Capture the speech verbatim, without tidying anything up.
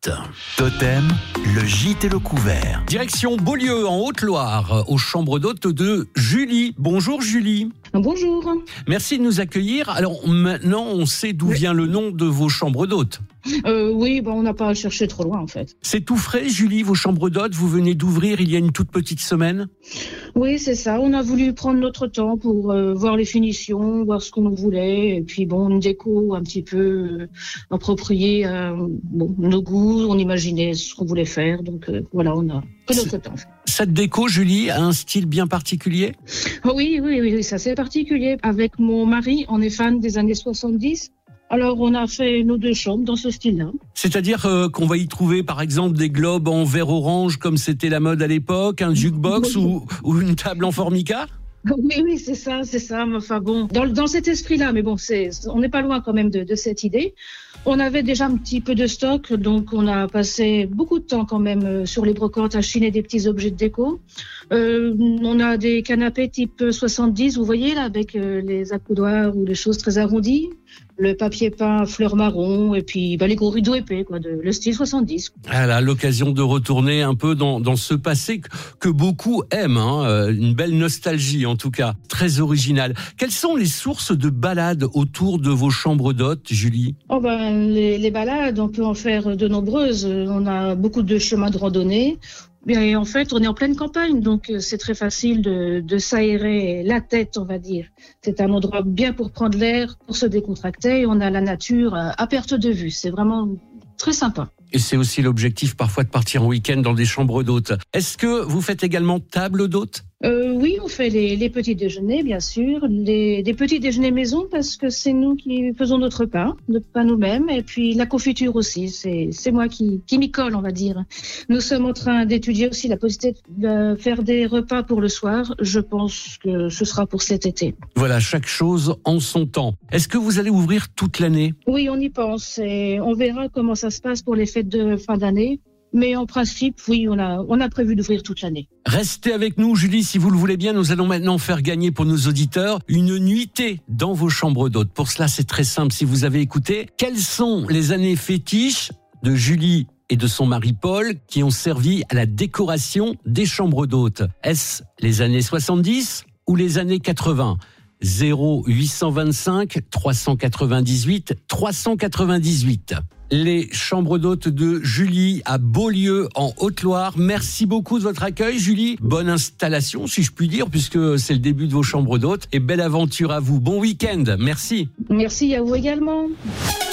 huit. Totem, le gîte et le couvert. Direction Beaulieu, en Haute-Loire, aux chambres d'hôtes de Julie. Bonjour Julie. Bonjour. Merci de nous accueillir. Alors maintenant, on sait d'où Oui. vient le nom de vos chambres d'hôtes. Euh, oui, bon, on n'a pas à chercher trop loin en fait. C'est tout frais, Julie, vos chambres d'hôtes, vous venez d'ouvrir il y a une toute petite semaine. Oui, c'est ça. On a voulu prendre notre temps pour euh, voir les finitions, voir ce qu'on voulait, et puis bon, une déco un petit peu euh, appropriée à bon, nos goûts. On imaginait ce qu'on voulait faire, donc euh, voilà, on a pris notre temps. Cette déco, Julie, a un style bien particulier? Oui, oui, oui, ça c'est particulier. Avec mon mari, on est fan des années soixante-dix. Alors, on a fait nos deux chambres dans ce style-là. C'est-à-dire euh, qu'on va y trouver, par exemple, des globes en verre orange, comme c'était la mode à l'époque, un jukebox ou, ou une table en formica? Oui, oui, c'est ça, c'est ça. Enfin bon, dans, dans cet esprit-là, mais bon, c'est, on n'est pas loin quand même de, de cette idée. On avait déjà un petit peu de stock, donc on a passé beaucoup de temps quand même sur les brocantes à chiner des petits objets de déco. Euh, on a des canapés type soixante-dix, vous voyez là, avec euh, les accoudoirs ou les choses très arrondies, le papier peint fleur marron et puis bah, les gros rideaux épais, quoi, de, le style soixante-dix. Voilà, l'occasion de retourner un peu dans, dans ce passé que, que beaucoup aiment, hein, euh, une belle nostalgie en tout cas, très originale. Quelles sont les sources de balades autour de vos chambres d'hôtes, Julie? Oh ben, les, les balades, on peut en faire de nombreuses. On a beaucoup de chemins de randonnée. Et en fait, on est en pleine campagne, donc c'est très facile de, de s'aérer la tête, on va dire. C'est un endroit bien pour prendre l'air, pour se décontracter. On a la nature à perte de vue. C'est vraiment très sympa. Et c'est aussi l'objectif parfois de partir en week-end dans des chambres d'hôtes. Est-ce que vous faites également table d'hôtes? Euh, oui, on fait les, les petits déjeuners, bien sûr, les, des petits déjeuners maison parce que c'est nous qui faisons notre pain, notre pain nous-mêmes, et puis la confiture aussi, c'est, c'est moi qui, qui m'y colle, on va dire. Nous sommes en train d'étudier aussi la possibilité de faire des repas pour le soir. Je pense que ce sera pour cet été. Voilà, chaque chose en son temps. Est-ce que vous allez ouvrir toute l'année? Oui, on y pense et on verra comment ça se passe pour les fêtes de fin d'année. Mais en principe, oui, on a, on a prévu d'ouvrir toute l'année. Restez avec nous, Julie, si vous le voulez bien. Nous allons maintenant faire gagner pour nos auditeurs une nuitée dans vos chambres d'hôtes. Pour cela, c'est très simple. Si vous avez écouté, quelles sont les années fétiches de Julie et de son mari Paul qui ont servi à la décoration des chambres d'hôtes? Est-ce les années soixante-dix ou les années quatre-vingts? zéro huit cent vingt-cinq trois cent quatre-vingt-dix-huit trois cent quatre-vingt-dix-huit. Les chambres d'hôtes de Julie à Beaulieu en Haute-Loire. Merci beaucoup de votre accueil, Julie. Bonne installation, si je puis dire, puisque c'est le début de vos chambres d'hôtes. Et belle aventure à vous. Bon week-end. Merci. Merci à vous également.